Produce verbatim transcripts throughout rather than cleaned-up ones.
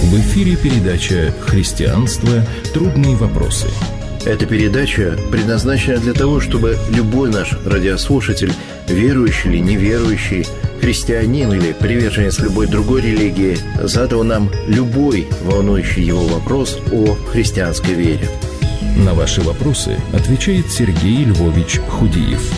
В эфире передача «Христианство. Трудные вопросы». Эта передача предназначена для того, чтобы любой наш радиослушатель, верующий или неверующий, христианин или приверженец любой другой религии, задал нам любой волнующий его вопрос о христианской вере. На ваши вопросы отвечает Сергей Львович Худиев.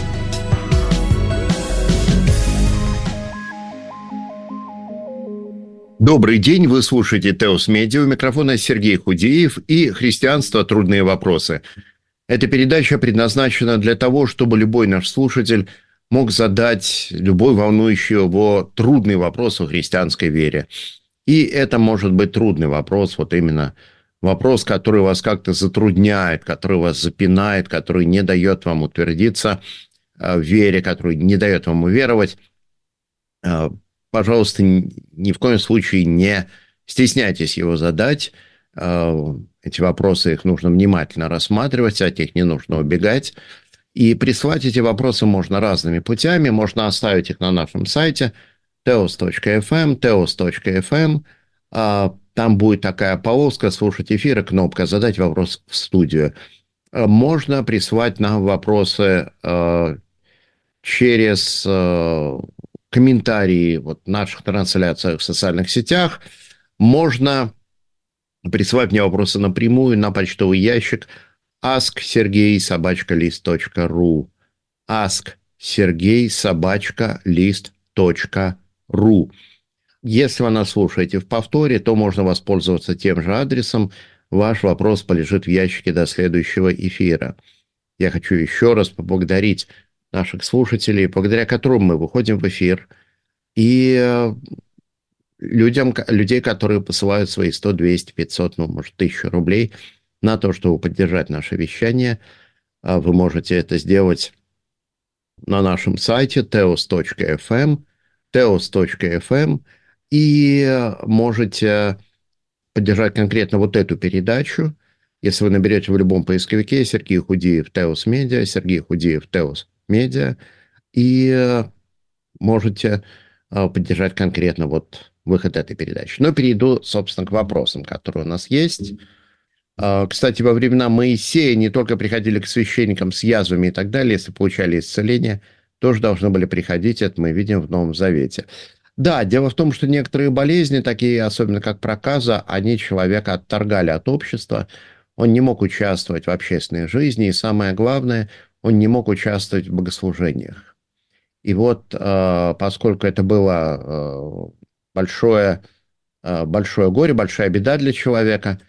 Добрый день, вы слушаете Теос Медиа, у микрофона Сергей Худиев и «Христианство. Трудные вопросы». Эта передача предназначена для того, чтобы любой наш слушатель мог задать любой волнующий его трудный вопрос о христианской вере. И это может быть трудный вопрос, вот именно вопрос, который вас как-то затрудняет, который вас запинает, который не дает вам утвердиться в вере, который не дает вам уверовать. Пожалуйста, ни в коем случае не стесняйтесь его задать. Эти вопросы, их нужно внимательно рассматривать, от них не нужно убегать. И прислать эти вопросы можно разными путями. Можно оставить их на нашем сайте теос точка эф эм, теос точка эф эм. Там будет такая полоска «Слушать эфир» и кнопка «Задать вопрос в студию». Можно прислать нам вопросы через комментарии вот, в наших трансляциях в социальных сетях. Можно присылать мне вопросы напрямую на почтовый ящик ask sergey собака лист точка ру. ask sergey собака лист точка ру. Если вы нас слушаете в повторе, то можно воспользоваться тем же адресом. Ваш вопрос полежит в ящике до следующего эфира. Я хочу еще раз поблагодарить наших слушателей, благодаря которым мы выходим в эфир, и людям, людей, которые посылают свои сто, двести, пятьсот, ну, может, тысячу рублей на то, чтобы поддержать наше вещание. Вы можете это сделать на нашем сайте теос точка эф эм, теос точка эф эм, и можете поддержать конкретно вот эту передачу. Если вы наберете в любом поисковике Сергей Худиев Теос Медиа, Сергей Худиев Теос Медиа, и можете поддержать конкретно вот выход этой передачи. Но перейду, собственно, к вопросам, которые у нас есть. Кстати, во времена Моисея не только приходили к священникам с язвами и так далее, если получали исцеление, тоже должны были приходить, это мы видим в Новом Завете. Да, дело в том, что некоторые болезни, такие особенно как проказа, они человека отторгали от общества, он не мог участвовать в общественной жизни, и самое главное, он не мог участвовать в богослужениях. И вот, поскольку это было большое, большое горе, большая беда для человека,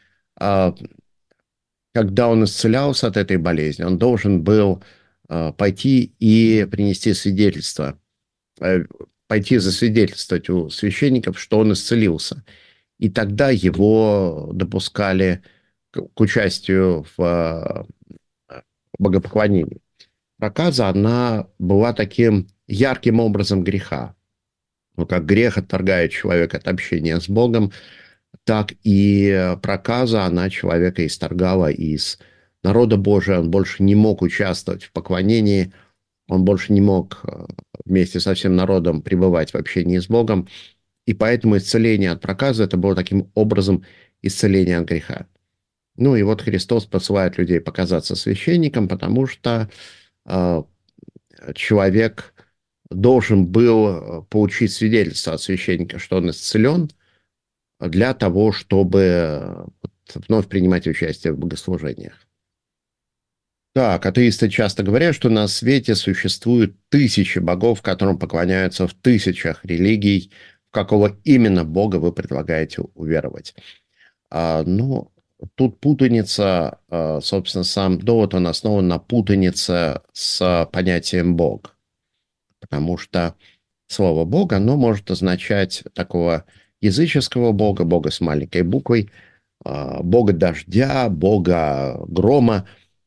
когда он исцелялся от этой болезни, он должен был пойти и принести свидетельство, пойти засвидетельствовать у священников, что он исцелился. И тогда его допускали к участию в богопоклонении. Проказа, она была таким ярким образом греха. Ну, как грех отторгает человека от общения с Богом, так и проказа, она человека исторгала из народа Божия. Он больше не мог участвовать в поклонении, он больше не мог вместе со всем народом пребывать в общении с Богом. И поэтому исцеление от проказы – это было таким образом исцеление от греха. Ну и вот Христос посылает людей показаться священником, потому что э, человек должен был получить свидетельство от священника, что он исцелен, для того, чтобы вновь принимать участие в богослужениях. Так, атеисты часто говорят, что на свете существуют тысячи богов, которым поклоняются в тысячах религий. В какого именно бога вы предлагаете уверовать? А, ну, тут путаница, собственно, сам довод, он основан на путанице с понятием «бог». Потому что слово «бог», оно может означать такого языческого бога, бога с маленькой буквой, бога дождя, бога грома.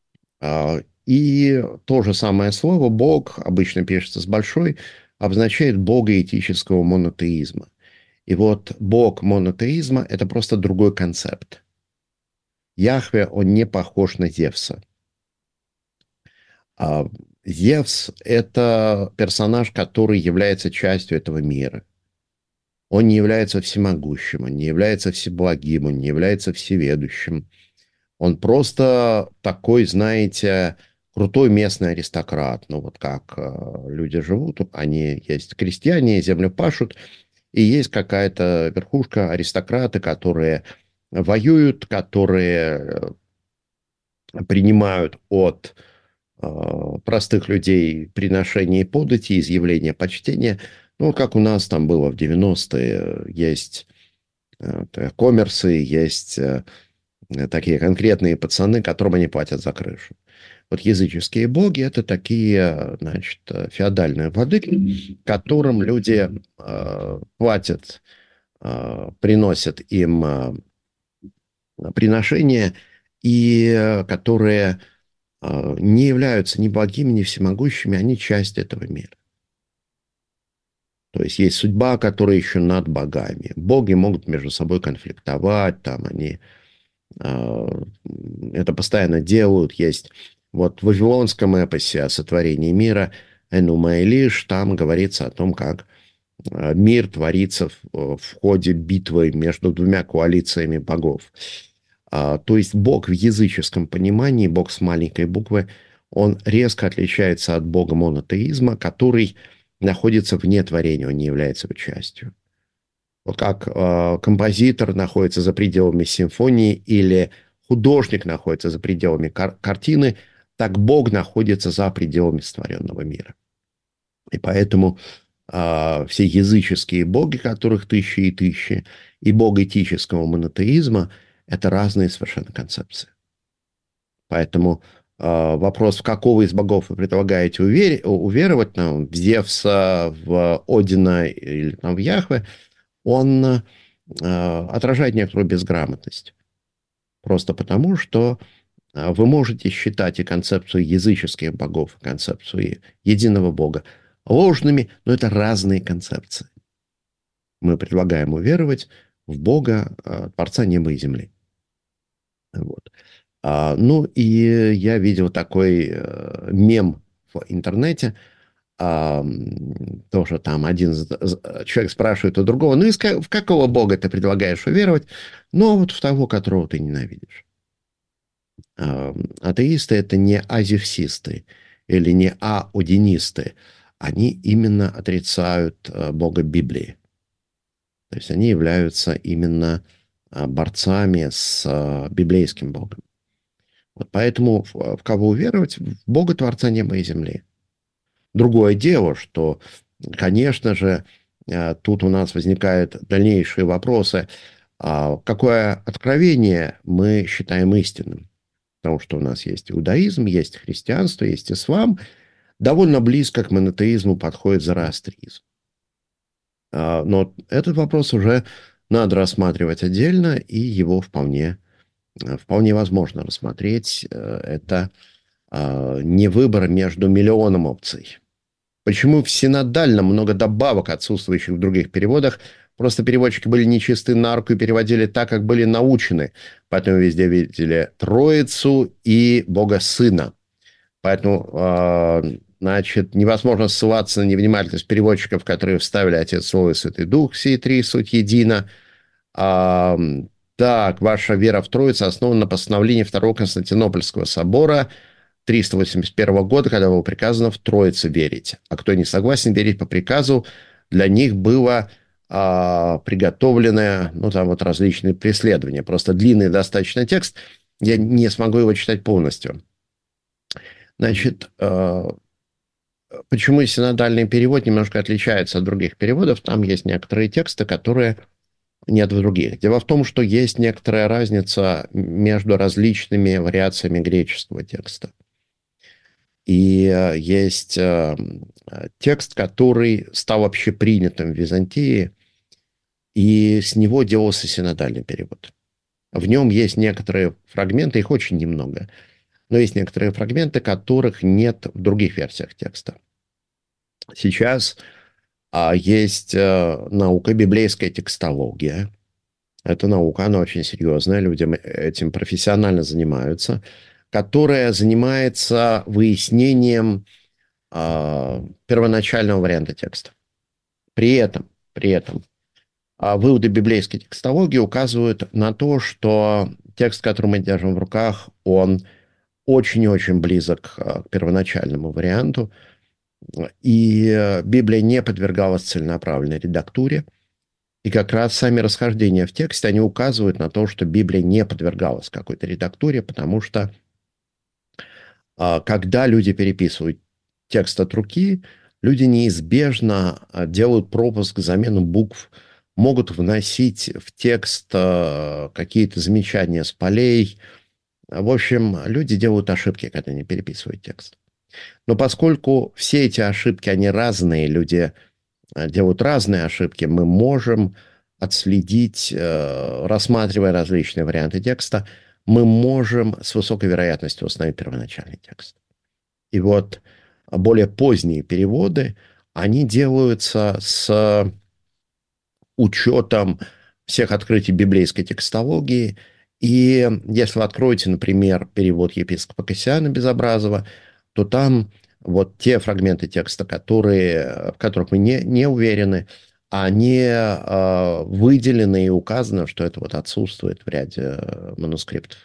И то же самое слово «бог», обычно пишется с большой, обозначает бога этического монотеизма. И вот бог монотеизма – это просто другой концепт. Яхве, он не похож на Зевса. Зевс – это персонаж, который является частью этого мира. Он не является всемогущим, он не является всеблагим, он не является всеведущим. Он просто такой, знаете, крутой местный аристократ. Ну, вот как э, люди живут, они есть крестьяне, землю пашут, и есть какая-то верхушка, аристократы, которые воюют, которые принимают от э, простых людей приношения и подати, изъявления почтения. Ну, как у нас там было в девяностые, есть э, коммерсы, есть э, такие конкретные пацаны, которым они платят за крышу. Вот языческие боги – это такие, значит, феодальные владыки, которым люди э, платят, э, приносят им э, приношения, и э, которые э, не являются ни благими, ни всемогущими, они часть этого мира. То есть есть судьба, которая еще над богами. Боги могут между собой конфликтовать, там они э, это постоянно делают. Есть вот в вавилонском эпосе о сотворении мира Энума Элиш, там говорится о том, как э, мир творится в, в ходе битвы между двумя коалициями богов. А, то есть Бог в языческом понимании, Бог с маленькой буквы, он резко отличается от Бога монотеизма, который находится вне творения, он не является его частью. Вот как э, композитор находится за пределами симфонии или художник находится за пределами кар- картины, так Бог находится за пределами сотворенного мира. И поэтому э, все языческие боги, которых тысячи и тысячи, и бог этического монотеизма – это разные совершенно концепции. Поэтому э, вопрос, в какого из богов вы предлагаете увер... уверовать, там, в Зевса, в Одина или там, в Яхве, он э, отражает некоторую безграмотность. Просто потому, что э, вы можете считать и концепцию языческих богов, и концепцию единого бога ложными, но это разные концепции. Мы предлагаем уверовать в Бога, э, Творца неба и земли. Вот. А, ну, и я видел такой э, мем в интернете. А, тоже там один человек спрашивает у другого, ну, из, в какого бога ты предлагаешь уверовать? Ну, вот в того, которого ты ненавидишь. А, атеисты – это не азевсисты или не аодинисты. Они именно отрицают а, бога Библии. То есть они являются именно а, борцами с а, библейским богом. Вот поэтому в, в кого уверовать? В Бога Творца неба и земли. Другое дело, что, конечно же, тут у нас возникают дальнейшие вопросы. Какое откровение мы считаем истинным? Потому что у нас есть иудаизм, есть христианство, есть ислам. Довольно близко к монотеизму подходит зороастризм. Но этот вопрос уже надо рассматривать отдельно, и его вполне, вполне возможно рассмотреть. Это не выбор между миллионом опций. Почему в синодальном много добавок, отсутствующих в других переводах? Просто переводчики были нечисты на руку и переводили так, как были научены. Поэтому везде видели Троицу и Бога Сына. Поэтому, э, значит, невозможно ссылаться на невнимательность переводчиков, которые вставили Отец, Слово и Святый Дух, все три суть едино. А, так, ваша вера в Троицу основана на постановлении Второго Константинопольского собора триста восемьдесят первого года, когда было приказано в Троицу верить. А кто не согласен верить по приказу, для них было а, приготовленное, ну, там вот различные преследования. Просто длинный достаточно текст, я не смогу его читать полностью. Значит, а, почему синодальный перевод немножко отличается от других переводов? Там есть некоторые тексты, которые нет в других. Дело в том, что есть некоторая разница между различными вариациями греческого текста. И э, есть э, текст, который стал общепринятым в Византии, и с него делался синодальный перевод. В нем есть некоторые фрагменты, их очень немного, но есть некоторые фрагменты, которых нет в других версиях текста. Сейчас а, есть а, наука библейская текстология. Это наука, она очень серьезная, люди этим профессионально занимаются, которая занимается выяснением э, первоначального варианта текста. При этом, при этом А выводы библейской текстологии указывают на то, что текст, который мы держим в руках, он очень-очень близок к первоначальному варианту. И Библия не подвергалась целенаправленной редактуре. И как раз сами расхождения в тексте, они указывают на то, что Библия не подвергалась какой-то редактуре, потому что когда люди переписывают текст от руки, люди неизбежно делают пропуск, замену букв, могут вносить в текст какие-то замечания с полей. В общем, люди делают ошибки, когда они переписывают текст. Но поскольку все эти ошибки, они разные, люди делают разные ошибки, мы можем отследить, рассматривая различные варианты текста, мы можем с высокой вероятностью установить первоначальный текст. И вот более поздние переводы, они делаются с учетом всех открытий библейской текстологии. И если вы откроете, например, перевод епископа Кассиана Безобразова, то там вот те фрагменты текста, которые, в которых мы не, не уверены, они э, выделены и указано, что это вот отсутствует в ряде манускриптов.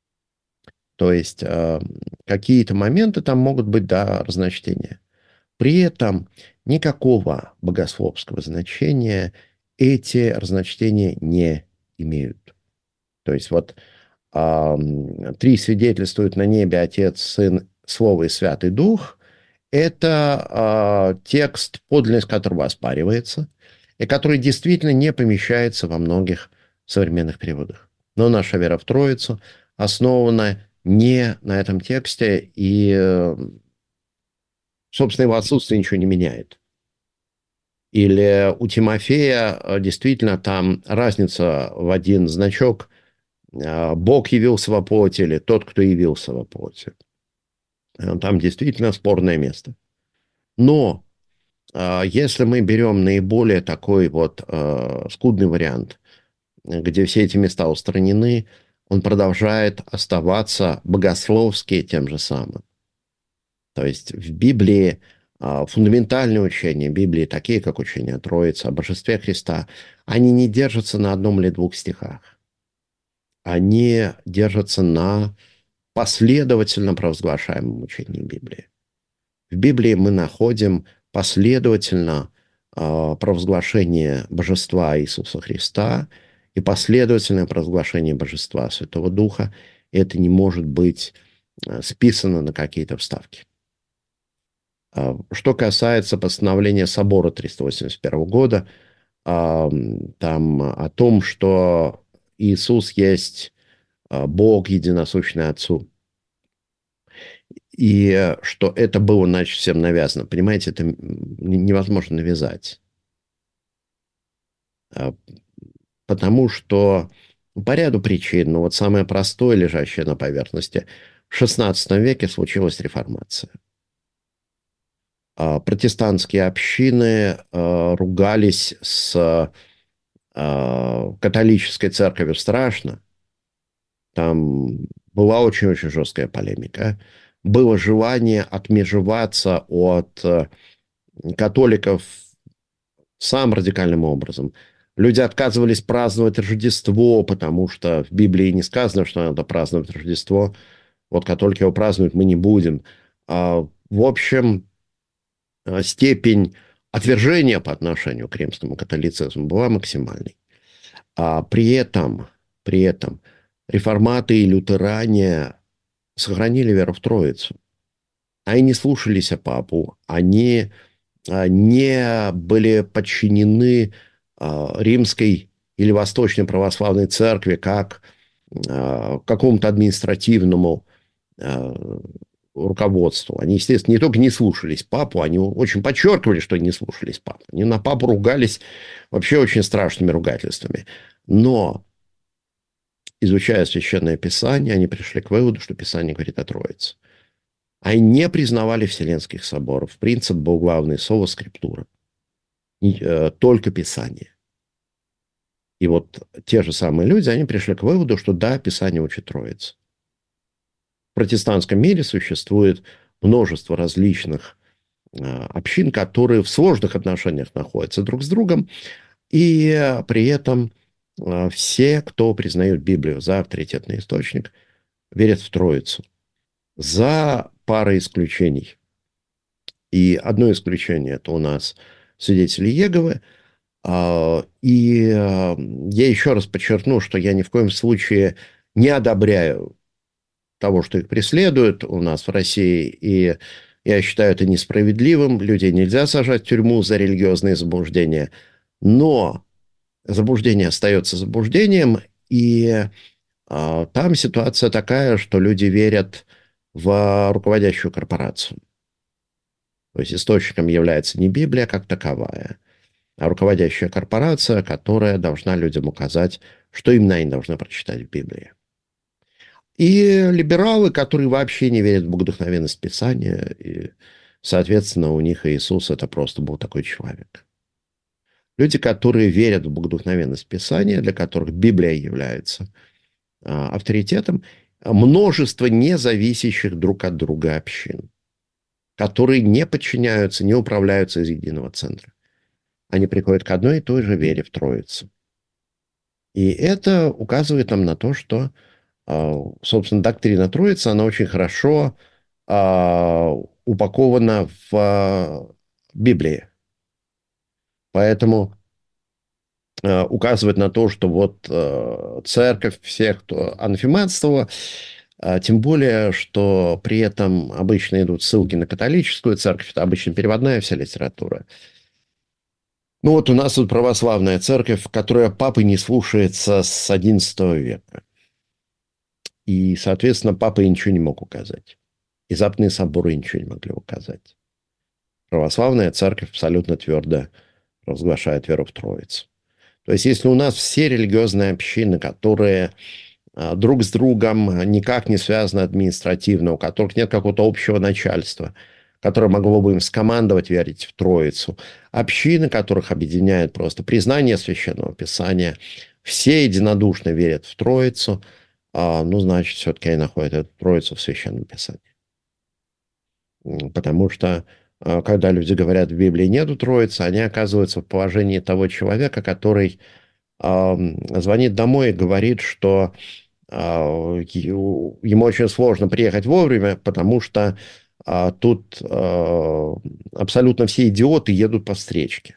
То есть э, какие-то моменты там могут быть, да, разночтения. При этом никакого богословского значения эти разночтения не имеют. То есть вот э, три свидетельствуют на небе Отец, Сын, Слово и Святый Дух. Это э, текст, подлинность которого оспаривается, и который действительно не помещается во многих современных переводах. Но наша вера в Троицу основана не на этом тексте, и, собственно, его отсутствие ничего не меняет. Или у Тимофея действительно там разница в один значок: Бог явился во плоти или тот, кто явился во плоти. Там действительно спорное место. Но если мы берем наиболее такой вот скудный вариант, где все эти места устранены, он продолжает оставаться богословски тем же самым. То есть в Библии фундаментальные учения Библии, такие как учение о Троице, о божестве Христа, они не держатся на одном или двух стихах. Они держатся на последовательно провозглашаемом учении Библии. В Библии мы находим последовательно провозглашение божества Иисуса Христа и последовательное провозглашение божества Святого Духа. Это не может быть списано на какие-то вставки. Что касается постановления собора триста восемьдесят первого года, там о том, что Иисус есть Бог, единосущный Отцу, и что это было, значит, всем навязано. Понимаете, это невозможно навязать. Потому что по ряду причин, ну вот самое простое, лежащее на поверхности, в шестнадцатом веке случилась реформация. Протестантские общины ругались с католической церковью страшно. Там была очень-очень жесткая полемика. Было желание отмежеваться от католиков самым радикальным образом. Люди отказывались праздновать Рождество, потому что в Библии не сказано, что надо праздновать Рождество. Вот католики его празднуют, мы не будем. В общем, степень отвержения по отношению к римскому католицизму была максимальной. А при этом, при этом реформаты и лютеране сохранили веру в Троицу. Они не слушались папу, они не были подчинены римской или восточной православной церкви как какому-то административному руководству. Они, естественно, не только не слушались папу, они очень подчеркивали, что не слушались папу. Они на папу ругались вообще очень страшными ругательствами. Но, изучая Священное Писание, они пришли к выводу, что Писание говорит о Троице. Они не признавали вселенских соборов. Принцип был главный — соло скриптура. Только Писание. И вот те же самые люди, они пришли к выводу, что да, Писание учит Троице. В протестантском мире существует множество различных общин, которые в сложных отношениях находятся друг с другом, И э, при этом э, все, кто признают Библию за авторитетный источник, верят в Троицу. За парой исключений. И одно исключение – это у нас свидетели Иеговы. А, И э, я еще раз подчеркну, что я ни в коем случае не одобряю того, что их преследуют у нас в России, и я считаю это несправедливым. Людей нельзя сажать в тюрьму за религиозные заблуждения, но заблуждение остается заблуждением, и а, там ситуация такая, что люди верят в руководящую корпорацию. То есть источником является не Библия как таковая, а руководящая корпорация, которая должна людям указать, что именно они должны прочитать в Библии. И либералы, которые вообще не верят в богодухновенность Писания, и, соответственно, у них Иисус это просто был такой человек. Люди, которые верят в богодухновенность Писания, для которых Библия является а, авторитетом, множество независящих друг от друга общин, которые не подчиняются, не управляются из единого центра. Они приходят к одной и той же вере в Троицу. И это указывает нам на то, что, а, собственно, доктрина Троицы, она очень хорошо а, упакована в а, Библии. Поэтому а, указывает на то, что вот а, церковь всех, кто анафематствовала, а, тем более, что при этом обычно идут ссылки на католическую церковь, это обычно переводная вся литература. Ну вот у нас тут православная церковь, которая папы не слушается с одиннадцатого века. И, соответственно, папа ничего не мог указать. И западные соборы ничего не могли указать. Православная церковь абсолютно твердо разглашает веру в Троицу. То есть, если у нас все религиозные общины, которые а, друг с другом никак не связаны административно, у которых нет какого-то общего начальства, которое могло бы им скомандовать верить в Троицу, общины, которых объединяет просто признание Священного Писания, все единодушно верят в Троицу, а, ну, значит, все-таки они находят эту Троицу в Священном Писании. Потому что, а, когда люди говорят, в Библии нету Троицы, они оказываются в положении того человека, который а, звонит домой и говорит, что а, ему очень сложно приехать вовремя, потому что а, тут а, абсолютно все идиоты едут по встречке.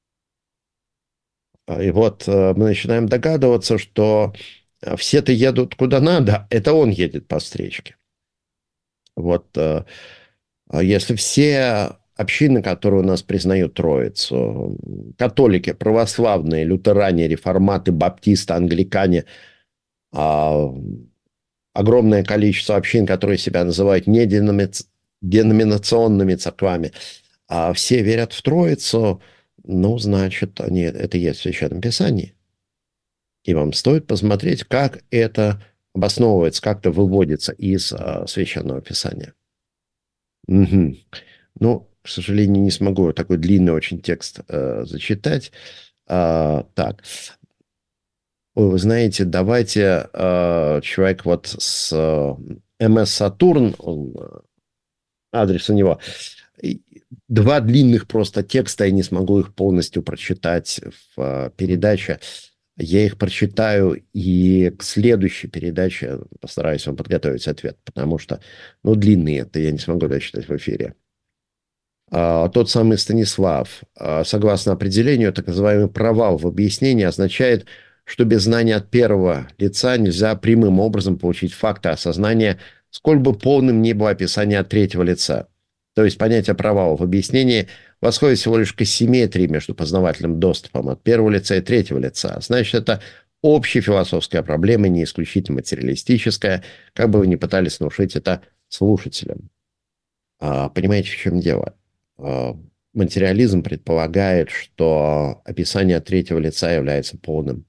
И вот а, мы начинаем догадываться, что все-то едут куда надо, это он едет по встречке. Вот а, если все общины, которые у нас признают Троицу, католики, православные, лютеране, реформаты, баптисты, англикане, а, огромное количество общин, которые себя называют неденоминационными церквами, а все верят в Троицу, ну, значит, они, это есть в Священном Писании. И вам стоит посмотреть, как это обосновывается, как это выводится из а, Священного Писания. Угу. Ну, к сожалению, не смогу такой длинный очень текст э, зачитать. А, так. Ой, вы знаете, давайте э, человек вот с э, эм эс Сатурн, он, э, адрес у него, два длинных просто текста, я не смогу их полностью прочитать в э, передаче. Я их прочитаю и к следующей передаче постараюсь вам подготовить ответ, потому что, ну, длинные это я не смогу дочитать в эфире. А, тот самый Станислав, а, согласно определению, так называемый провал в объяснении означает, что без знания от первого лица нельзя прямым образом получить факты осознания, сколь бы полным ни было описание от третьего лица. То есть понятие провала в объяснении восходит всего лишь к асимметрии между познавательным доступом от первого лица и третьего лица. Значит, это общая философская проблема, не исключительно материалистическая, как бы вы ни пытались внушить это слушателям. А, понимаете, в чем дело? А, материализм предполагает, что описание от третьего лица является полным,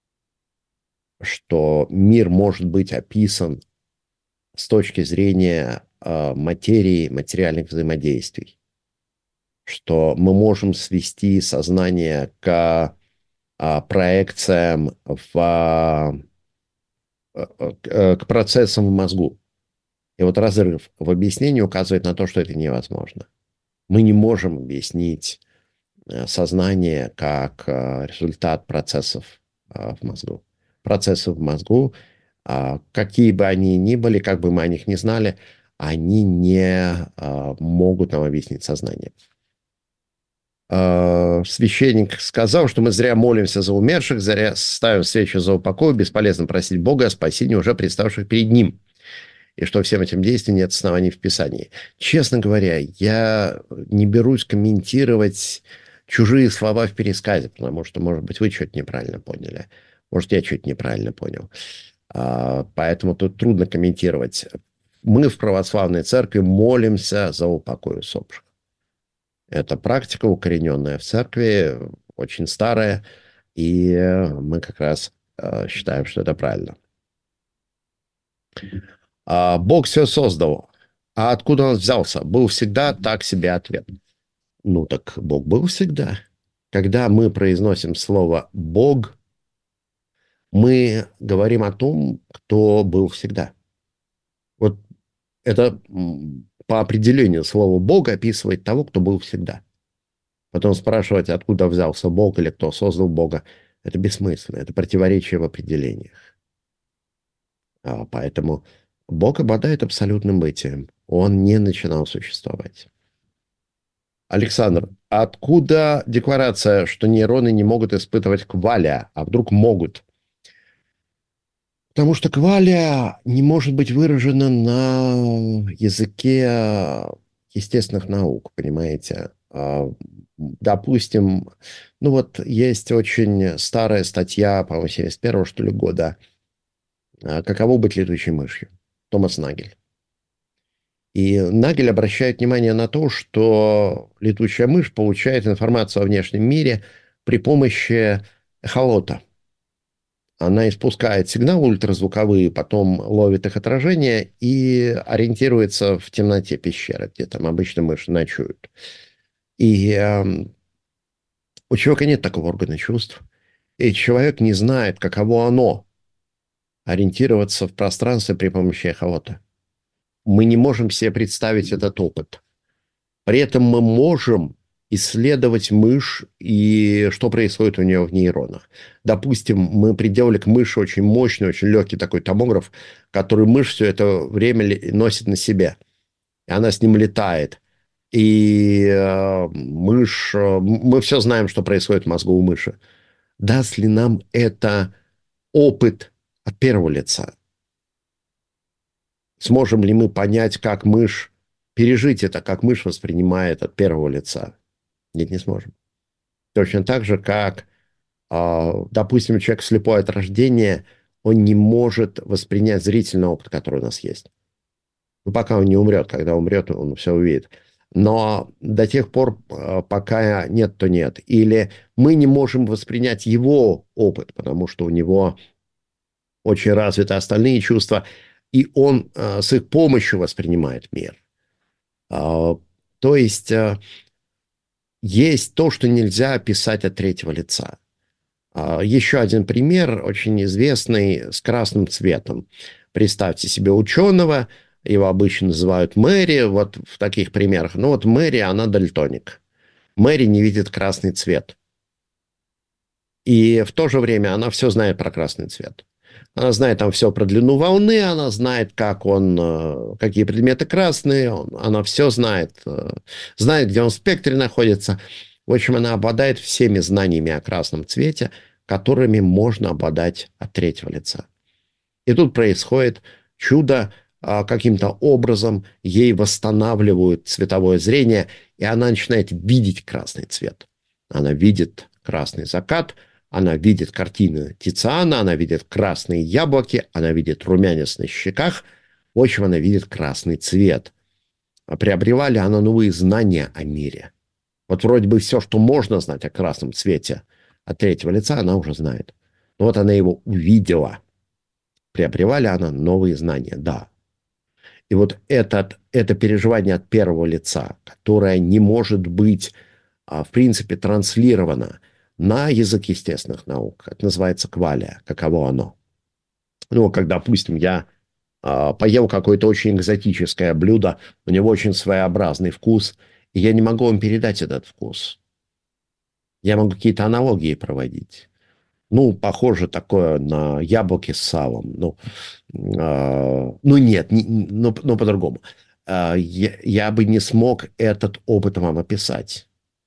что мир может быть описан с точки зрения а, материи, материальных взаимодействий, что мы можем свести сознание к а, проекциям, в, а, к процессам в мозгу. И вот разрыв в объяснении указывает на то, что это невозможно. Мы не можем объяснить э, сознание как э, результат процессов э, в мозгу. Процессы в мозгу, а, какие бы они ни были, как бы мы о них ни знали, они не а, могут нам объяснить сознание. А, священник сказал, что мы зря молимся за умерших, зря ставим свечи за упокой, бесполезно просить Бога о спасении уже представших перед Ним. И что всем этим действиям нет оснований в Писании. Честно говоря, я не берусь комментировать чужие слова в пересказе, потому что, может быть, вы что-то неправильно поняли. Может, я что-то неправильно понял. А, Поэтому тут трудно комментировать. Мы в православной церкви молимся за упокой усопших. Это практика, укорененная в церкви, очень старая, и мы как раз э, считаем, что это правильно. А, Бог все создал. А откуда он взялся? Был всегда, так себе ответ. Ну так Бог был всегда. Когда мы произносим слово «Бог», мы говорим о том, кто был всегда. Вот это м, по определению слово «Бог» описывает того, кто был всегда. Потом спрашивать, откуда взялся Бог или кто создал Бога, это бессмысленно, это противоречие в определениях. А, Поэтому Бог обладает абсолютным бытием. Он не начинал существовать. Александр, а откуда декларация, что нейроны не могут испытывать кваля, а вдруг могут? Потому что кваля не может быть выражена на языке естественных наук, понимаете? А, Допустим, ну вот есть очень старая статья, по-моему, семьдесят первого, что ли, года а, «Каково быть летучей мышью?» Томас Нагель. И Нагель обращает внимание на то, что летучая мышь получает информацию о внешнем мире при помощи эхолота. Она испускает сигналы ультразвуковые, потом ловит их отражение и ориентируется в темноте пещеры, где там обычно мыши ночуют. И э, у человека нет такого органа чувств. И человек не знает, каково оно ориентироваться в пространстве при помощи эхолота. Мы не можем себе представить этот опыт. При этом мы можем исследовать мышь и что происходит у нее в нейронах. Допустим, мы приделали к мыши очень мощный, очень легкий такой томограф, который мышь все это время носит на себе. И она с ним летает. И э, мышь... Э, мы все знаем, что происходит в мозгу у мыши. Даст ли нам это опыт от первого лица? Сможем ли мы понять, как мышь, пережить это, как мышь воспринимает от первого лица? Нет, не сможем. Точно так же, как, допустим, человек слепой от рождения, он не может воспринять зрительный опыт, который у нас есть. Ну, пока он не умрет. Когда умрет, он все увидит. Но до тех пор, пока нет, то нет. Или мы не можем воспринять его опыт, потому что у него очень развиты остальные чувства, и он с их помощью воспринимает мир. То есть есть то, что нельзя описать от третьего лица. Еще один пример, очень известный, с красным цветом. Представьте себе ученого, его обычно называют Мэри, вот в таких примерах. Ну вот Мэри, она дальтоник. Мэри не видит красный цвет. И в то же время она все знает про красный цвет. Она знает там все про длину волны, она знает, как он, какие предметы красные, он, она все знает, знает, где он в спектре находится. В общем, она обладает всеми знаниями о красном цвете, которыми можно обладать от третьего лица. И тут происходит чудо, каким-то образом ей восстанавливают цветовое зрение, и она начинает видеть красный цвет. Она видит красный закат, она видит картины Тициана, она видит красные яблоки, она видит румянец на щеках. В общем, она видит красный цвет. Приобрела ли она новые знания о мире? Вот вроде бы все, что можно знать о красном цвете от третьего лица, она уже знает. Но вот она его увидела. Приобрела ли она новые знания? Да. И вот этот, это переживание от первого лица, которое не может быть, в принципе, транслировано на язык естественных наук. Это называется квалия. Каково оно? Ну, когда, допустим, я э, поел какое-то очень экзотическое блюдо, у него очень своеобразный вкус, и я не могу вам передать этот вкус. Я могу какие-то аналогии проводить. Ну, похоже такое на яблоки с салом. Ну, э, ну нет, не, ну, ну, по-другому. Э, я, я бы не смог этот опыт вам описать,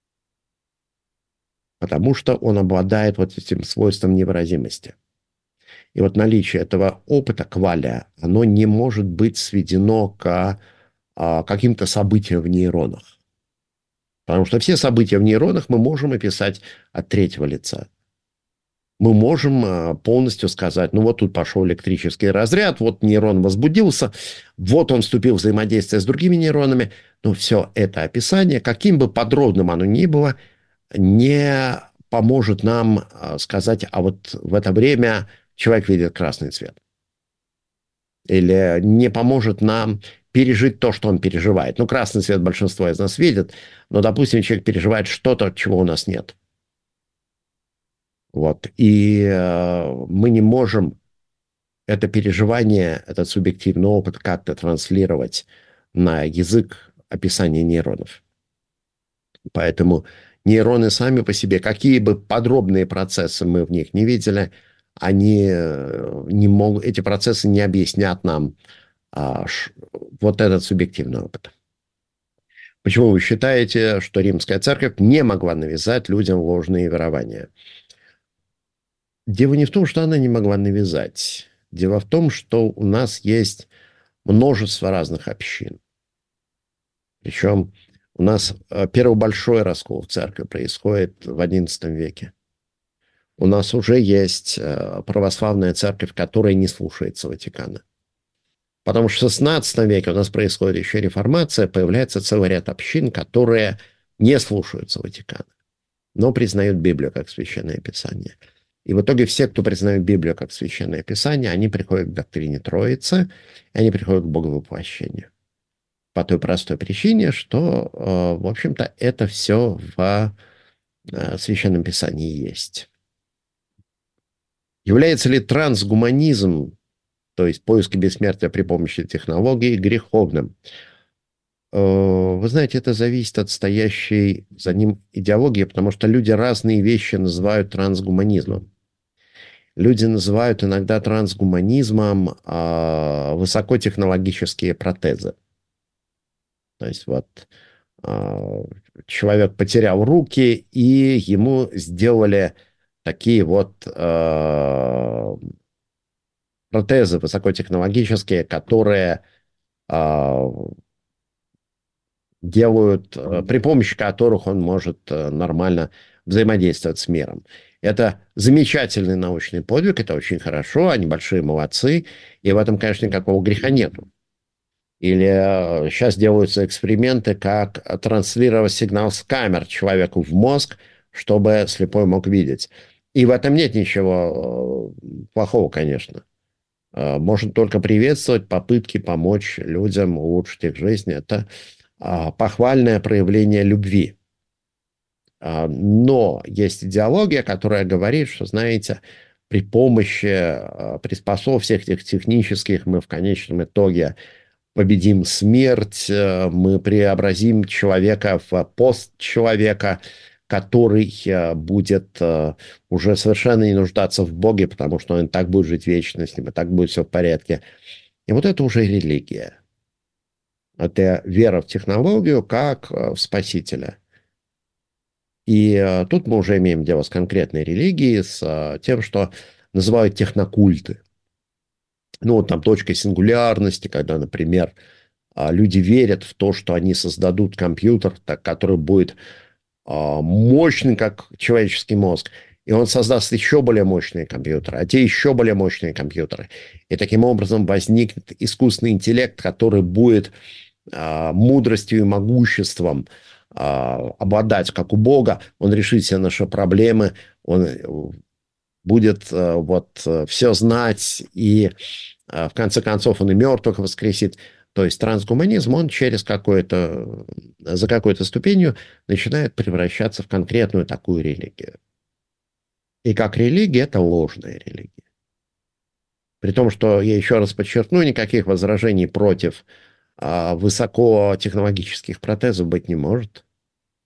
потому что он обладает вот этим свойством невыразимости. И вот наличие этого опыта, кваля, оно не может быть сведено к а, каким-то событиям в нейронах. Потому что все события в нейронах мы можем описать от третьего лица. Мы можем а, полностью сказать, ну вот тут пошел электрический разряд, вот нейрон возбудился, вот он вступил в взаимодействие с другими нейронами. Но все это описание, каким бы подробным оно ни было, не поможет нам а, сказать, а вот в это время человек видит красный цвет. Или не поможет нам пережить то, что он переживает. Ну, красный цвет большинство из нас видит, но, допустим, человек переживает что-то, чего у нас нет. Вот. И э, мы не можем это переживание, этот субъективный опыт как-то транслировать на язык описания нейронов. Поэтому нейроны сами по себе, какие бы подробные процессы мы в них не видели, они не могут, эти процессы не объяснят нам а, ш, вот этот субъективный опыт. Почему вы считаете, что Римская Церковь не могла навязать людям ложные верования? Дело не в том, что она не могла навязать. Дело в том, что у нас есть множество разных общин. Причем у нас первый большой раскол в церкви происходит в одиннадцатом веке. У нас уже есть православная церковь, которая не слушается Ватикана. Потому что в шестнадцатом веке у нас происходит еще реформация, появляется целый ряд общин, которые не слушаются Ватикана, но признают Библию как Священное Писание. И в итоге все, кто признают Библию как Священное Писание, они приходят к доктрине Троицы, и они приходят к Боговоплощению. По той простой причине, что, в общем-то, это все в Священном Писании есть. Является ли трансгуманизм, то есть поиски бессмертия при помощи технологий, греховным? Вы знаете, это зависит от стоящей за ним идеологии, потому что люди разные вещи называют трансгуманизмом. Люди называют иногда трансгуманизмом а, высокотехнологические протезы. То есть вот а, человек потерял руки, и ему сделали такие вот а, протезы высокотехнологические, которые а, делают, при помощи которых он может нормально взаимодействовать с миром. Это замечательный научный подвиг, это очень хорошо, они большие молодцы, и в этом, конечно, никакого греха нету. Или сейчас делаются эксперименты, как транслировать сигнал с камер человеку в мозг, чтобы слепой мог видеть. И в этом нет ничего плохого, конечно. Можно только приветствовать попытки помочь людям улучшить их жизнь. Это похвальное проявление любви. Но есть идеология, которая говорит, что, знаете, при помощи приспособ всех этих технических мы в конечном итоге победим смерть, мы преобразим человека в постчеловека, который будет уже совершенно не нуждаться в Боге, потому что он так будет жить вечно, с ним и так будет все в порядке. И вот это уже религия. Это вера в технологию как в Спасителя. И тут мы уже имеем дело с конкретной религией, с тем, что называют технокульты. Ну, вот там точка сингулярности, когда, например, люди верят в то, что они создадут компьютер, который будет мощный, как человеческий мозг, и он создаст еще более мощные компьютеры, а те еще более мощные компьютеры. И таким образом возникнет искусственный интеллект, который будет мудростью и могуществом обладать, как у Бога, он решит все наши проблемы, он будет вот все знать, и в конце концов он и мертвых воскресит. То есть трансгуманизм, он через какое-то, за какой-то ступенью начинает превращаться в конкретную такую религию. И как религия, это ложная религия. При том, что, я еще раз подчеркну, никаких возражений против высокотехнологических протезов быть не может.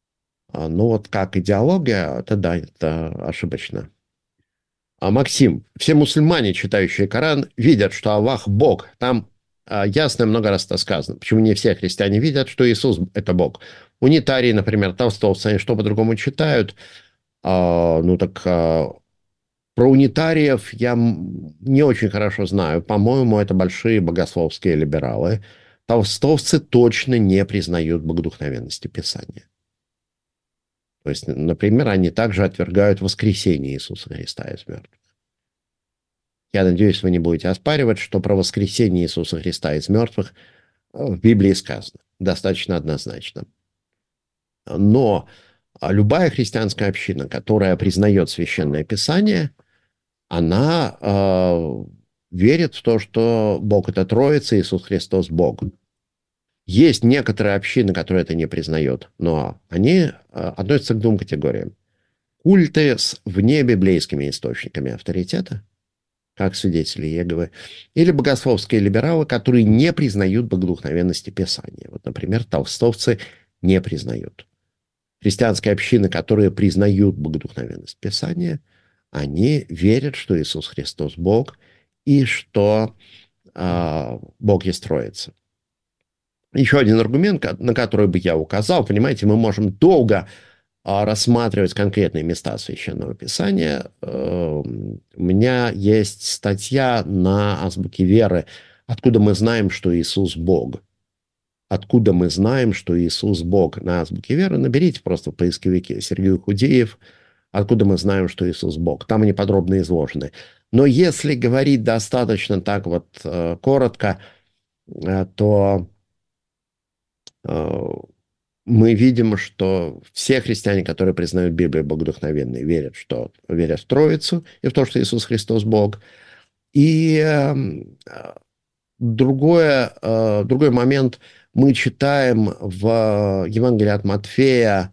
Ну вот как идеология, это да, это ошибочно. А Максим, все мусульмане, читающие Коран, видят, что Аллах Бог. Там а, ясно и много раз это сказано. Почему не все христиане видят, что Иисус – это Бог? Унитарии, например, толстовцы, они что по-другому читают? А, ну так а, про унитариев я не очень хорошо знаю. По-моему, это большие богословские либералы. Толстовцы точно не признают богодухновенности Писания. То есть, например, они также отвергают воскресение Иисуса Христа из мертвых. Я надеюсь, вы не будете оспаривать, что про воскресение Иисуса Христа из мертвых в Библии сказано. Достаточно однозначно. Но любая христианская община, которая признает Священное Писание, она э, верит в то, что Бог – это Троица, Иисус Христос – Бог. Есть некоторые общины, которые это не признают, но они э, относятся к двум категориям. Культы с внебиблейскими источниками авторитета, как свидетели Иеговы, или богословские либералы, которые не признают богодухновенности Писания. Вот, например, толстовцы не признают. Христианские общины, которые признают богодухновенность Писания, они верят, что Иисус Христос Бог и что э, Бог есть Троица. Еще один аргумент, на который бы я указал, понимаете, мы можем долго э, рассматривать конкретные места Священного Писания. Э, у меня есть статья на Азбуке Веры «Откуда мы знаем, что Иисус Бог». Откуда мы знаем, что Иисус Бог, на Азбуке Веры. Наберите просто в поисковике Сергей Худеев «Откуда мы знаем, что Иисус Бог». Там они подробно изложены. Но если говорить достаточно так вот э, коротко, э, то э, мы видим, что все христиане, которые признают Библию богодухновенной, верят, что, верят в Троицу и в то, что Иисус Христос Бог. И э, другое, э, другой момент, мы читаем в Евангелии от Матфея,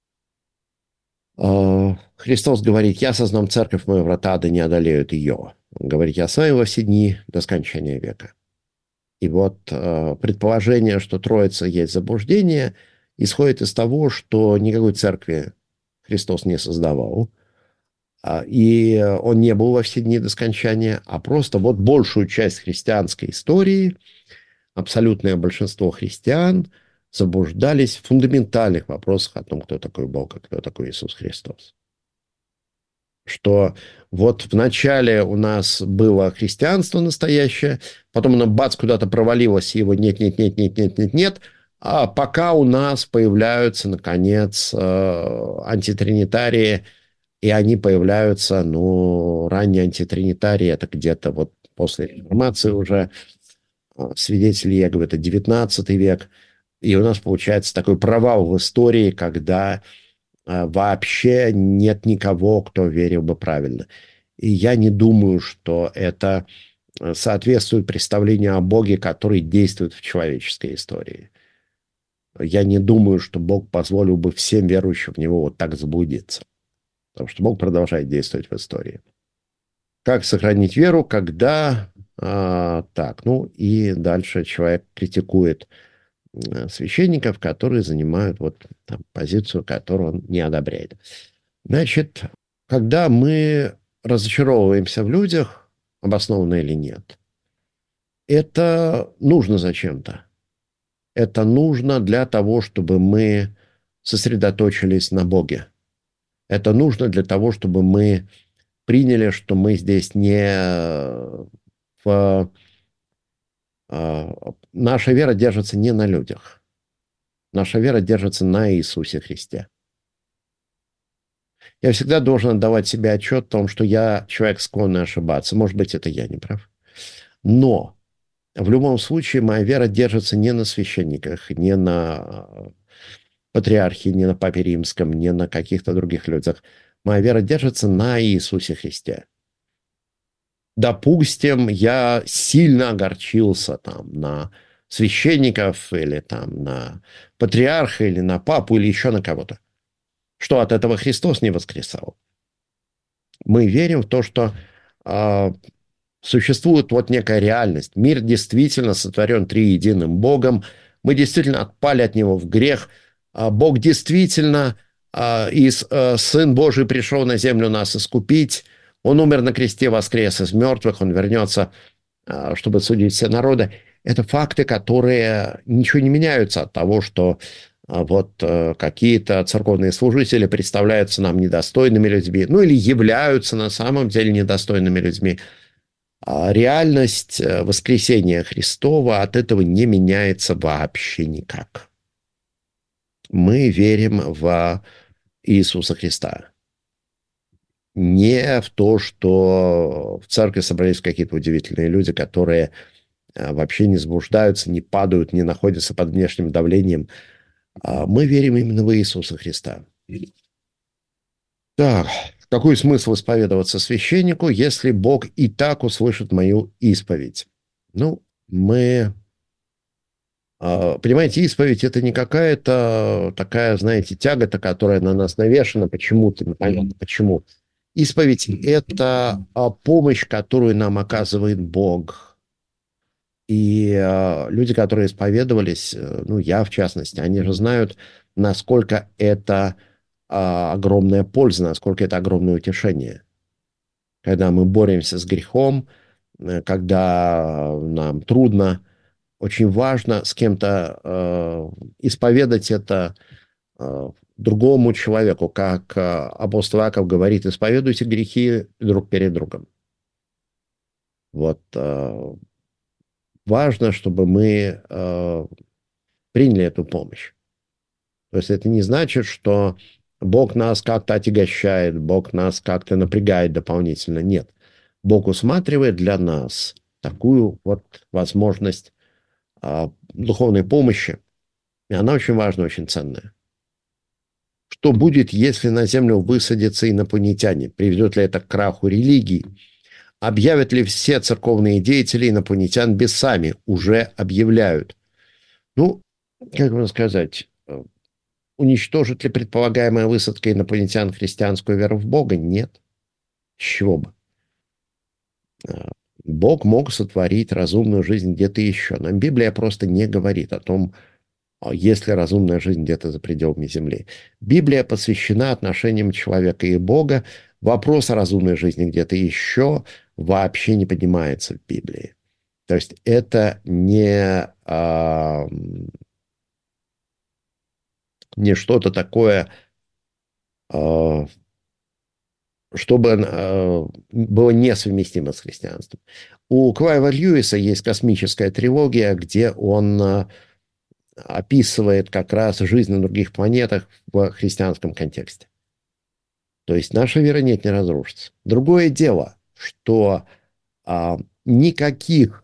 Христос говорит: «Я создам церковь, мою врата да не одолеют ее». Он говорит: «Я с вами во все дни до скончания века». И вот э, предположение, что Троица есть заблуждение, исходит из того, что никакой церкви Христос не создавал, э, и он не был во все дни до скончания, а просто вот большую часть христианской истории, абсолютное большинство христиан заблуждались в фундаментальных вопросах о том, кто такой Бог, и кто такой Иисус Христос. Что вот вначале у нас было христианство настоящее, потом оно бац куда-то провалилось, и его нет-нет-нет-нет-нет-нет-нет, а пока у нас появляются, наконец, антитринитарии, и они появляются, ну, ранние антитринитарии, это где-то вот после реформации уже, свидетели Иеговы, это девятнадцатый век, и у нас получается такой провал в истории, когда вообще нет никого, кто верил бы правильно. И я не думаю, что это соответствует представлению о Боге, который действует в человеческой истории. Я не думаю, что Бог позволил бы всем верующим в Него вот так заблудиться. Потому что Бог продолжает действовать в истории. Как сохранить веру, когда... А, так, ну и дальше человек критикует священников, которые занимают вот там позицию, которую он не одобряет. Значит, когда мы разочаровываемся в людях, обоснованно или нет, это нужно зачем-то. Это нужно для того, чтобы мы сосредоточились на Боге. Это нужно для того, чтобы мы приняли, что мы здесь не в... Наша вера держится не на людях. Наша вера держится на Иисусе Христе. Я всегда должен отдавать себе отчет в том, что я человек, склонный ошибаться. Может быть, это я не прав. Но в любом случае моя вера держится не на священниках, не на патриархе, не на Папе Римском, не на каких-то других людях. Моя вера держится на Иисусе Христе. Допустим, я сильно огорчился там на священников или там на патриарха или на папу или еще на кого-то. Что от этого Христос не воскресал? Мы верим в то, что э, существует вот некая реальность. Мир действительно сотворен триединым Богом. Мы действительно отпали от него в грех. А Бог действительно и Сын Божий пришел на землю нас искупить, Он умер на кресте, воскрес из мертвых, Он вернется, чтобы судить все народы. Это факты, которые ничего не меняются от того, что вот какие-то церковные служители представляются нам недостойными людьми, ну или являются на самом деле недостойными людьми. А реальность воскресения Христова от этого не меняется вообще никак. Мы верим в Иисуса Христа. Не в то, что в церкви собрались какие-то удивительные люди, которые вообще не заблуждаются, не падают, не находятся под внешним давлением. Мы верим именно в Иисуса Христа. Так, какой смысл исповедоваться священнику, если Бог и так услышит мою исповедь? Ну, мы... Понимаете, исповедь – это не какая-то такая, знаете, тягота, которая на нас навешена почему-то, непонятно почему. Исповедь – это помощь, которую нам оказывает Бог. И люди, которые исповедовались, ну, я в частности, они же знают, насколько это огромная польза, насколько это огромное утешение. Когда мы боремся с грехом, когда нам трудно, очень важно с кем-то э, исповедать это э, другому человеку, как э, апостол Иаков говорит, исповедуйте грехи друг перед другом. Вот э, важно, чтобы мы э, приняли эту помощь. То есть это не значит, что Бог нас как-то отягощает, Бог нас как-то напрягает дополнительно. Нет. Бог усматривает для нас такую вот возможность духовной помощи, и она очень важна, очень ценная. Что будет, если на землю высадятся инопланетяне? Приведет ли это к краху религии? Объявят ли все церковные деятели инопланетян бесами? Уже объявляют. Ну, как вам сказать, уничтожит ли предполагаемая высадка инопланетян христианскую веру в Бога? Нет. С чего бы? Бог мог сотворить разумную жизнь где-то еще. Нам Библия просто не говорит о том, есть ли разумная жизнь где-то за пределами Земли. Библия посвящена отношениям человека и Бога. Вопрос о разумной жизни где-то еще вообще не поднимается в Библии. То есть это не, а, не что-то такое, а, чтобы э, было несовместимо с христианством. У Клайва Льюиса есть космическая трилогия, где он э, описывает как раз жизнь на других планетах в христианском контексте. То есть наша вера нет, не разрушится. Другое дело, что э, никаких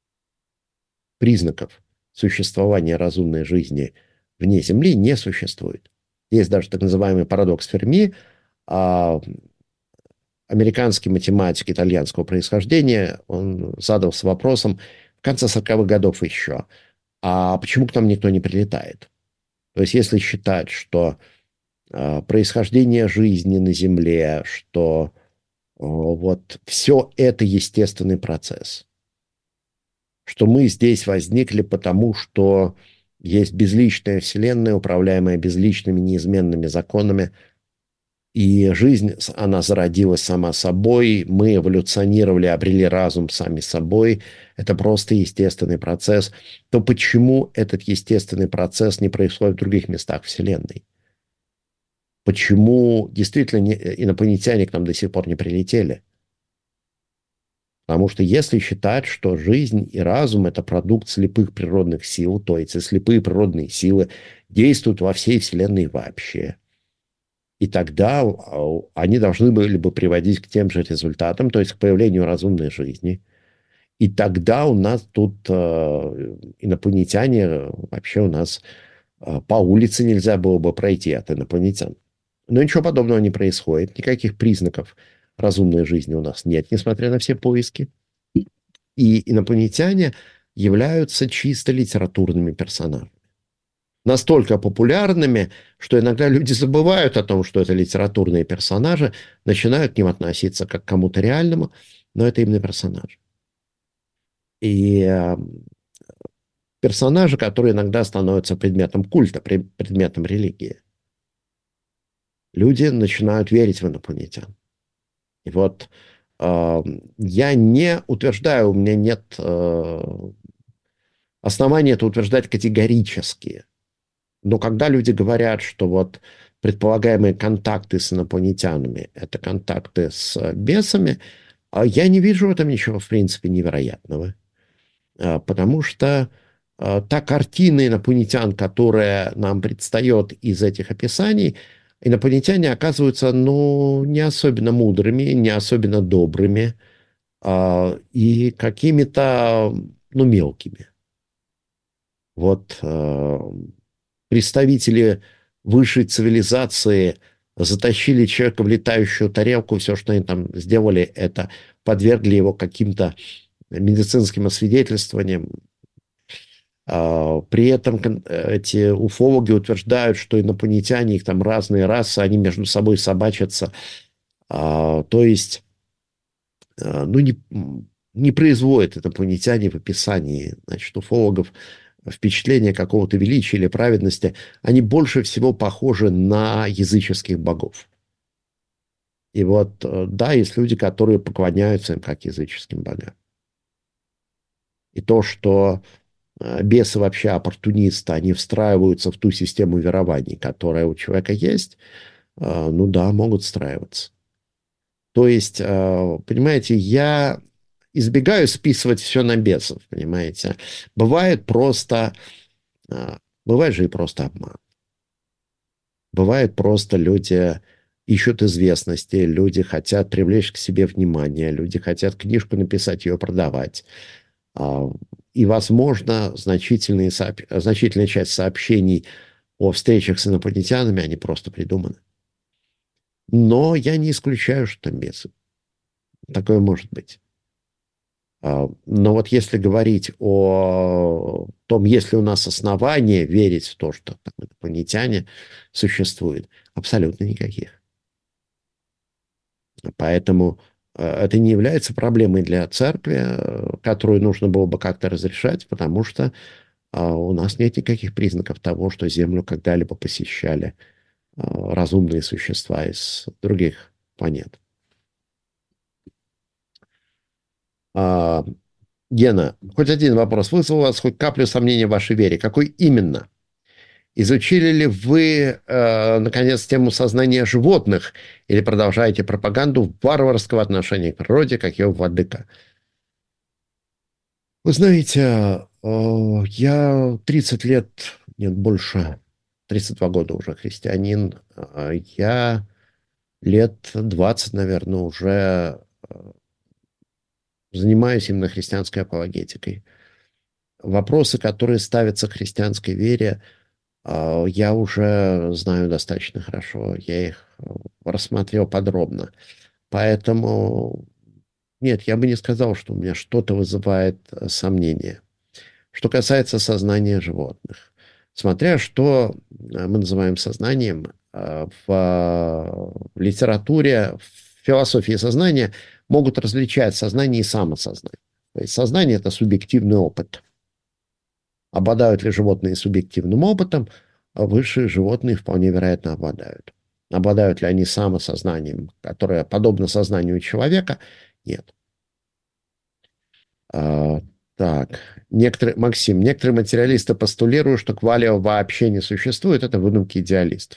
признаков существования разумной жизни вне Земли не существует. Есть даже так называемый парадокс Ферми, э, американский математик итальянского происхождения, он задался вопросом в конце сороковых годов еще, а почему к нам никто не прилетает? То есть если считать, что э, происхождение жизни на Земле, что э, вот все это естественный процесс, что мы здесь возникли потому, что есть безличная Вселенная, управляемая безличными неизменными законами, и жизнь, она зародилась сама собой, мы эволюционировали, обрели разум сами собой, это просто естественный процесс, то почему этот естественный процесс не происходит в других местах Вселенной? Почему действительно инопланетяне к нам до сих пор не прилетели? Потому что если считать, что жизнь и разум – это продукт слепых природных сил, то эти слепые природные силы действуют во всей Вселенной вообще, и тогда они должны были бы приводить к тем же результатам, то есть к появлению разумной жизни. И тогда у нас тут э, инопланетяне, вообще у нас э, по улице нельзя было бы пройти от инопланетян. Но ничего подобного не происходит, никаких признаков разумной жизни у нас нет, несмотря на все поиски. И инопланетяне являются чисто литературными персонажами. Настолько популярными, что иногда люди забывают о том, что это литературные персонажи, начинают к ним относиться как к кому-то реальному, но это именно персонажи. И э, персонажи, которые иногда становятся предметом культа, предметом религии. люди начинают верить в инопланетян. И вот э, я не утверждаю, у меня нет э, основания это утверждать категорически. Но когда люди говорят, что вот предполагаемые контакты с инопланетянами — это контакты с бесами, а я не вижу в этом ничего, в принципе, невероятного. А, Потому что а, та картина инопланетян, которая нам предстает из этих описаний, инопланетяне оказываются, ну, не особенно мудрыми, не особенно добрыми, а, и какими-то, ну, мелкими. Вот а, представители высшей цивилизации затащили человека в летающую тарелку, все, что они там сделали, это подвергли его каким-то медицинским освидетельствованиям. А, При этом кон- эти уфологи утверждают, что инопланетяне, их там разные расы, они между собой собачатся. А, То есть, а, ну, не, не производят инопланетяне в описании, значит, уфологов впечатление какого-то величия или праведности. Они больше всего похожи на языческих богов. И вот, э, да, есть люди, которые поклоняются им как языческим богам. И то, что э, бесы вообще оппортунисты, они встраиваются в ту систему верований, которая у человека есть, э, ну да, могут встраиваться. То есть, э, понимаете, я избегаю списывать все на бесов, понимаете. Бывает просто, э, бывает же и просто обман. Бывает просто люди ищут известности, люди хотят привлечь к себе внимание, люди хотят книжку написать, ее продавать. А, И, возможно, значительные сооб- значительная часть сообщений о встречах с инопланетянами, они просто придуманы. Но я не исключаю, что там бесы. Такое может быть. А, Но вот если говорить о том, есть ли у нас основания верить в то, что там инопланетяне существуют, абсолютно никаких. Поэтому э, это не является проблемой для церкви, э, которую нужно было бы как-то разрешать, потому что а, у нас нет никаких признаков того, что Землю когда-либо посещали а, разумные существа из других планет. А, Гена, хоть один вопрос вызвал у вас хоть каплю сомнения в вашей вере. Какой именно? Изучили ли вы, э, наконец, тему сознания животных или продолжаете пропаганду варварского отношения к природе, как ее владыка? Вы знаете, э, я тридцать лет, нет, больше, тридцать два года уже христианин. Э, Я лет двадцать, наверное, уже э, занимаюсь именно христианской апологетикой. Вопросы, которые ставятся к христианской вере, э, я уже знаю достаточно хорошо. Я их э, рассмотрел подробно. Поэтому нет, я бы не сказал, что у меня что-то вызывает э, сомнения. Что касается сознания животных. Смотря что э, мы называем сознанием, э, в в литературе, в философии сознания могут различать сознание и самосознание. То есть сознание — это субъективный опыт. Обладают ли животные субъективным опытом? А высшие животные вполне вероятно обладают. Обладают ли они самосознанием, которое подобно сознанию человека? Нет. А, так, некоторые, Максим, некоторые материалисты постулируют, что квалио вообще не существует, это выдумки идеалистов.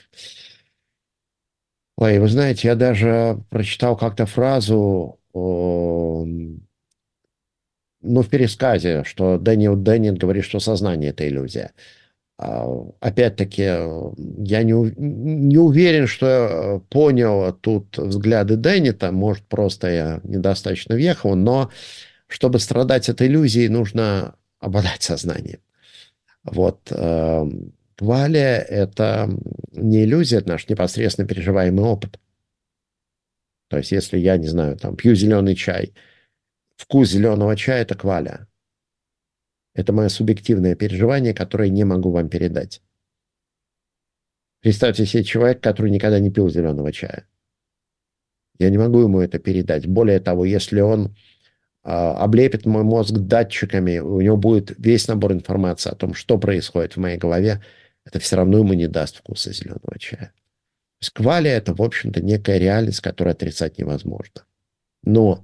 Ой, вы знаете, я даже прочитал как-то фразу, о, ну, в пересказе, что Дэниел Деннет говорит, что сознание — это иллюзия. А, Опять-таки, э, я не, у- не уверен, что я понял тут взгляды Деннета, может, просто я недостаточно въехал, но чтобы страдать от иллюзии, нужно обладать сознанием. Вот. э, Квалия — это не иллюзия, это наш непосредственно переживаемый опыт. То есть, если я, не знаю, там, пью зеленый чай, вкус зеленого чая — это квалия. Это мое субъективное переживание, которое не могу вам передать. Представьте себе человека, который никогда не пил зеленого чая. Я не могу ему это передать. Более того, если он а, облепит мой мозг датчиками, у него будет весь набор информации о том, что происходит в моей голове, это все равно ему не даст вкуса зеленого чая. есть кваля – это, в общем-то, некая реальность, которую отрицать невозможно. Но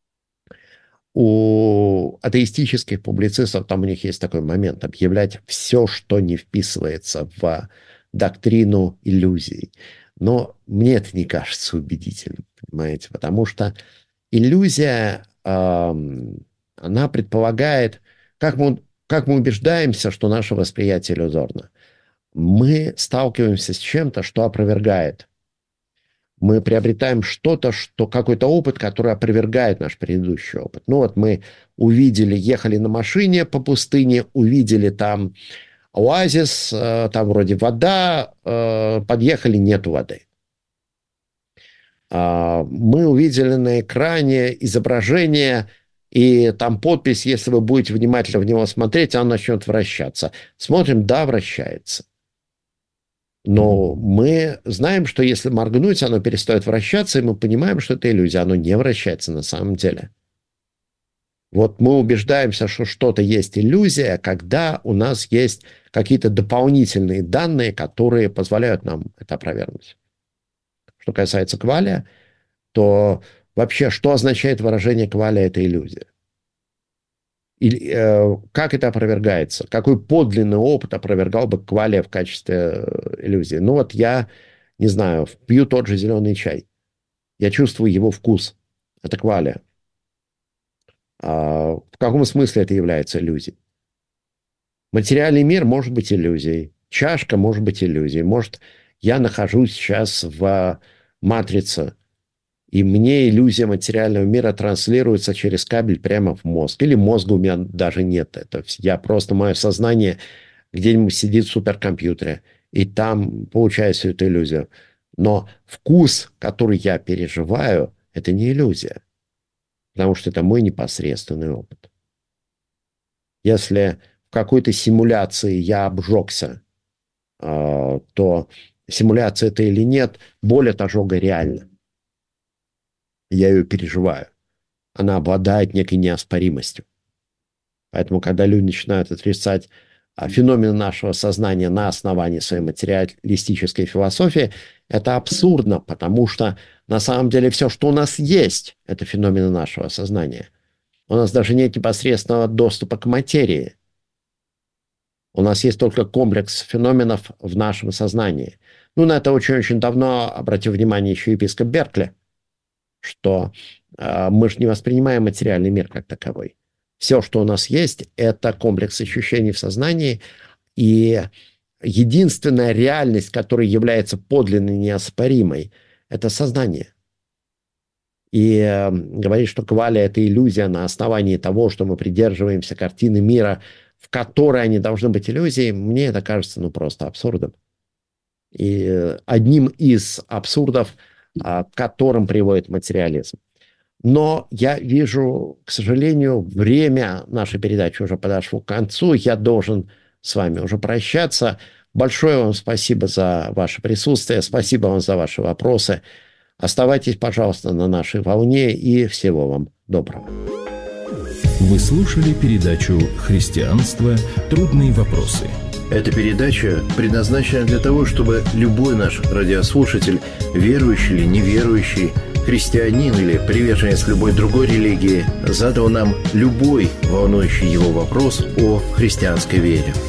у атеистических публицистов, там у них есть такой момент, объявлять все, что не вписывается в доктрину иллюзий. Но мне это не кажется убедительным, понимаете, потому что иллюзия, э, она предполагает, как мы, как мы убеждаемся, что наше восприятие иллюзорно. Мы сталкиваемся с чем-то, что опровергает. Мы приобретаем что-то, что, какой-то опыт, который опровергает наш предыдущий опыт. Ну вот мы увидели, ехали на машине по пустыне, увидели там оазис, э, там вроде вода, э, подъехали, нету воды. Э, мы увидели на экране изображение, и там подпись, если вы будете внимательно в него смотреть, оно начнет вращаться. Смотрим, да, вращается. Но мы знаем, что если моргнуть, оно перестает вращаться, и мы понимаем, что это иллюзия. Оно не вращается на самом деле. Вот мы убеждаемся, что что-то есть иллюзия, когда у нас есть какие-то дополнительные данные, которые позволяют нам это опровергнуть. Что касается кваля, то вообще, что означает выражение кваля – это иллюзия? И, э, как это опровергается? Какой подлинный опыт опровергал бы кваля в качестве иллюзии? Ну вот я, не знаю, пью тот же зеленый чай. Я чувствую его вкус. Это кваля. А в каком смысле это является иллюзией? Материальный мир может быть иллюзией. Чашка может быть иллюзией. Может, я нахожусь сейчас в матрице, и мне иллюзия материального мира транслируется через кабель прямо в мозг. Или мозга у меня даже нет. Это я просто, мое сознание где-нибудь сидит в суперкомпьютере, и там получаю всю эту иллюзию. Но вкус, который я переживаю, это не иллюзия. Потому что это мой непосредственный опыт. Если в какой-то симуляции я обжегся, то симуляция это или нет, боль от ожога реальна. Я ее переживаю. Она обладает некой неоспоримостью. Поэтому, когда люди начинают отрицать феномены нашего сознания на основании своей материалистической философии, это абсурдно, потому что на самом деле все, что у нас есть, это феномены нашего сознания. У нас даже нет непосредственного доступа к материи. У нас есть только комплекс феноменов в нашем сознании. Ну, на это очень-очень давно обратил внимание еще епископ Беркли, что э, мы же не воспринимаем материальный мир как таковой. Все, что у нас есть, это комплекс ощущений в сознании, и единственная реальность, которая является подлинной, неоспоримой, это сознание. И э, говорить, что кваля – это иллюзия на основании того, что мы придерживаемся картины мира, в которой они должны быть иллюзией, мне это кажется ну, просто абсурдом. И э, одним из абсурдов, к которым приводит материализм. Но я вижу, к сожалению, время нашей передачи уже подошло к концу. Я должен с вами уже прощаться. Большое вам спасибо за ваше присутствие. Спасибо вам за ваши вопросы. Оставайтесь, пожалуйста, на нашей волне. И всего вам доброго. Вы слушали передачу «Христианство. Трудные вопросы». Эта передача предназначена для того, чтобы любой наш радиослушатель, верующий или неверующий, христианин или приверженец любой другой религии, задал нам любой волнующий его вопрос о христианской вере.